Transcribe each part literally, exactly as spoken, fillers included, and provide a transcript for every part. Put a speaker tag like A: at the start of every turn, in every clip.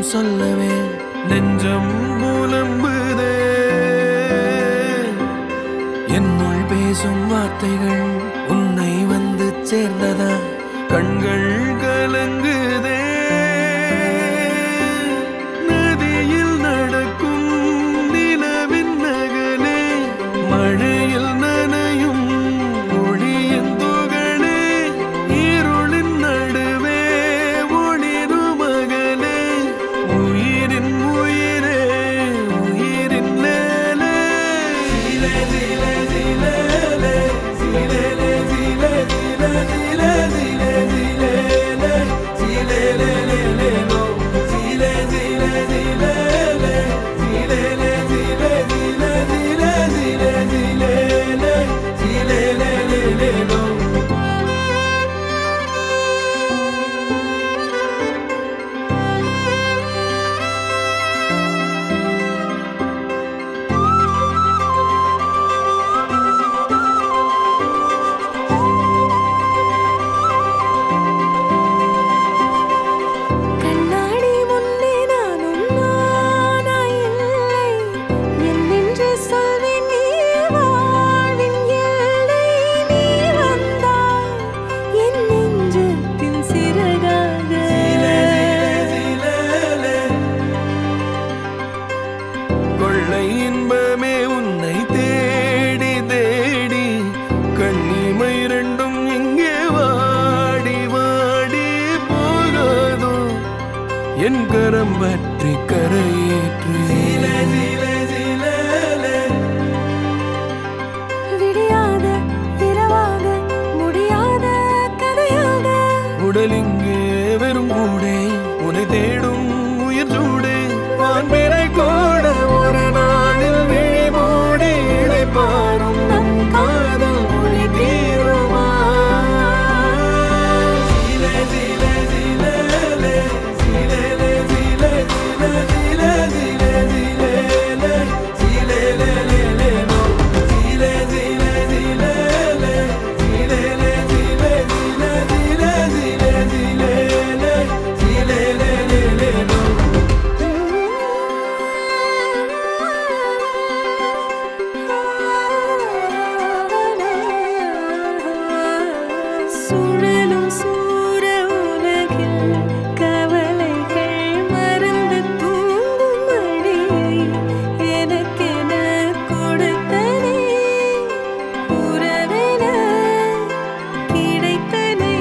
A: சொல்லவே நெஞ்சம் புலம்புதே. என்னுள் பேசும் வார்த்தைகள் உன்னை வந்து சேர்ந்ததா? கண்கள் கலங்குதே. நதியில் நடக்கும் நிலவின் நகலே, மழையில் நனையும் ஒளியின் துகளே, இருளின் நடுவே ஒளிரும் மகளே, உயிரின் உயிரே உயிரின் லேலே. ஜிலே ஜிலே ஜிலேலே, ஜிலேலே ஜிலே ஜிலே ஜிலே ஜிலே ஜிலேலே, ஜிலேலேலேலேலோ, ஜிலே ஜிலே ஜிலேலே, ஜிலேலே ஜிலே ஜிலே ஜிலே ஜிலே ஜிலேலே, ஜிலேலேலேலேலோ.
B: கண்ணாடி முன்னே நானும் நானாயில்லை, என்னென்று சொல்வேன் நீ வாழ்வின் எல்லை. நீ வந்தாய் என் நெஞ்சத்தின் சிறகாக.
A: கொள்ளை இன்பமே உன்னை தேடி தேடி, கண்ணிமை ரெண்டும் இங்கே வாடி வாடி போகாதோ? என் கரம் பற்றி கரையேற்று.
B: விடியாத இரவாக, முடியாத கதையாக.
A: உடல் இங்கே வெறும் கூடே, உன்னை தேடும் உயிர் சூடே. வான்பிறை கோட ஒரு நாளில் விழி மூடி இளைப்பாறும் நம் காதல் மொழி தீருமா? ஜிலே ஜிலே ஜிலேலே, ஜிலேலே ஜிலே ஜிலே ஜிலே ஜிலே ஜிலேலே, ஜிலேலேலேலேலோ, ஜிலே ஜிலே ஜிலேலே, ஜிலேலே ஜிலே ஜிலே ஜிலே ஜிலே ஜிலேலே, ஜிலேலேலேலேலோ.
B: சுழலும் சூர உலகில் கவலைகள் மறந்து தூங்கும் மடியை எனக்கென கொடுத்தனே. உறவென கிடைத்தனை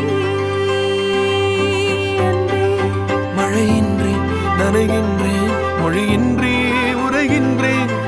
B: அன்பே.
A: மழையின்றி நனைகின்றேன், மொழியின்றி உரைகின்றேன்.